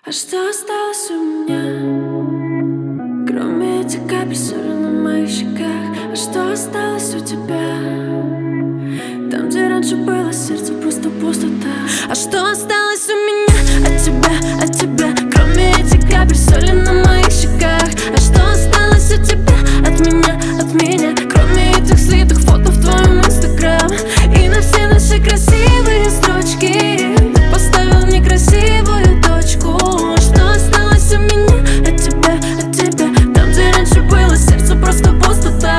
А что осталось у меня, кроме этих капель соли на моих щеках? А что осталось у тебя, там, где раньше было сердце, просто пустота? А что осталось у меня от тебя, кроме этих капель соли на моих щеках? А что осталось у тебя от меня, кроме этих слитых фото в твоем инстаграм? И на все наши красивые строчки ты поставил некрасивую точку. Что осталось у меня от тебя, там, где раньше было сердце, просто пустота?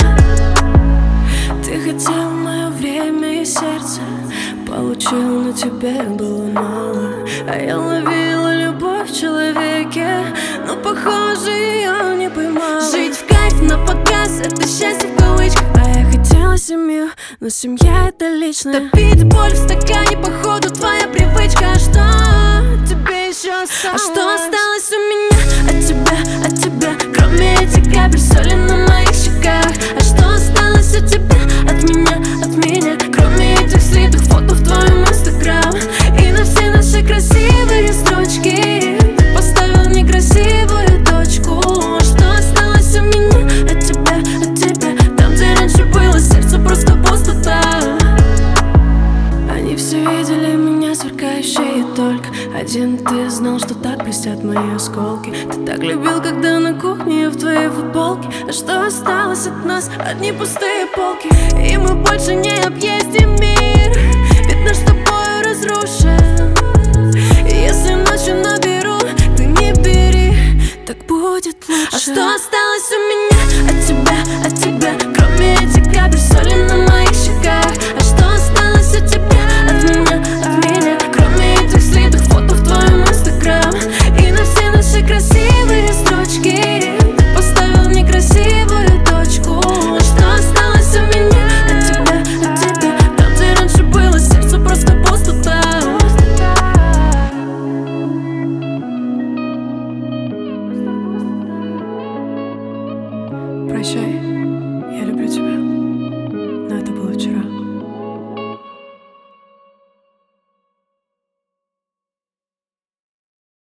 Ты хотел мое время и сердце, получил, но тебе было мало. А я ловила любовь в человеке, но, похоже, ее не поймала. Жить в кайф на показ — это счастье в кавычках. А я хотела семью, но семья — это личное. Топить боль в стакане, походу, твоя привычка. А что тебе еще осталось? А что осталось у меня от тебя, кроме этих капель соли на моих щеках? А что осталось у тебя от меня, кроме этих слитых фото в твоем инстаграм? И на все наши красивые строчки ты поставил некрасивую точку. Что осталось у меня от тебя, там, где раньше было сердце, просто пустота? Они все видели меня сверкающей, и только один ты знал, что так блестят мои осколки. Ты так любил, когда на кухне я в твоей футболке. А что осталось от нас? Одни пустые полки. И мы больше не объездим мир, ведь наш с тобою разрушен. И если ночью наберу, ты не бери, так будет лучше. А что осталось у меня от тебя, кроме этих капель соли на моих щеках? А что осталось у тебя от меня, кроме этих слитых фото в твоем инстаграм? И на все наши красивые строчки ты поставил некрасивую точку. А что осталось у меня от тебя, там, где раньше было сердце, просто пустота? Прощай.